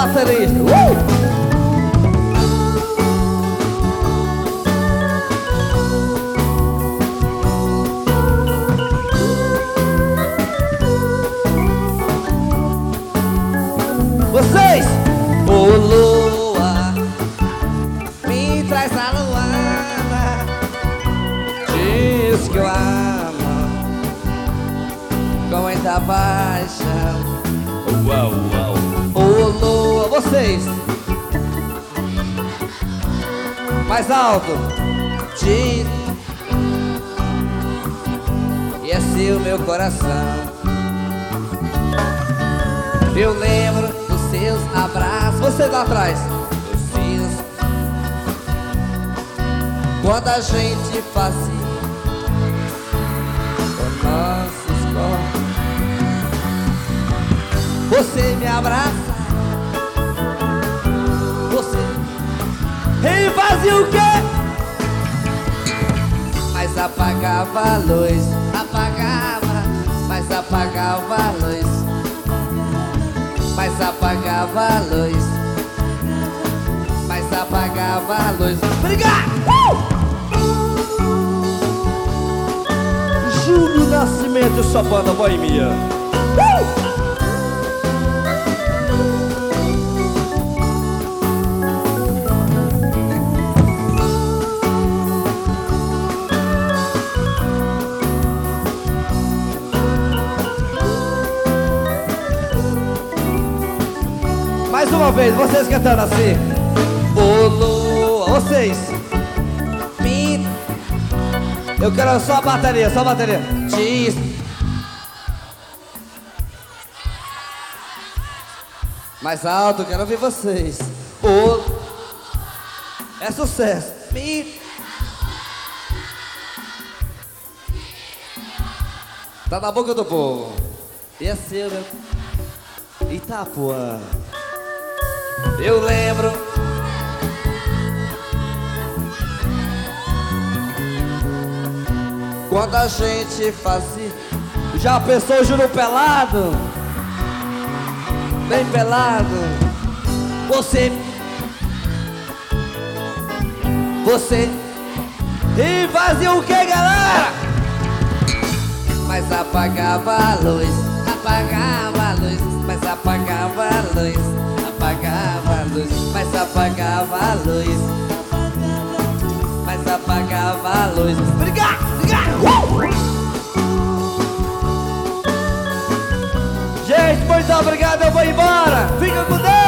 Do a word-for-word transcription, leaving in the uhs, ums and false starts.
baterista. Uh! Vocês! Ô lua, me traz a luana, diz que eu amo com muita paixão. Uau, uau. Ô lua, vocês! Mais alto! Diz, e é seu meu coração. Eu lembro dos seus abraços. Você lá atrás. Os fios. Quando a gente fazia o nosso escola. Você me abraça. Você e fazia o quê? Mas apagava a luz. Apagava, mas apagava a luz. Mas apagava a luz. Mas apagava a luz. Obrigado! Uh! Júlio Nascimento, sua banda boemia. Uh! Mais uma vez, vocês cantando assim. Ô lua, vocês. Me... Eu quero só a bateria, só a bateria. Diz. Mais alto, eu quero ouvir vocês. Ô... É sucesso. Me... Tá na boca do povo. E é seu, meu... Itapuã. Eu lembro quando a gente fazia. Já pensou juro pelado? Bem pelado. Você Você E fazia o que, galera? Mas apagava a luz. Apagava a luz. Mas apagava a luz. Apagava a luz, mas apagava a luz. Mas apagava a luz. Obrigado, obrigado. Uh! Gente, muito obrigado, eu vou embora. Fica com Deus.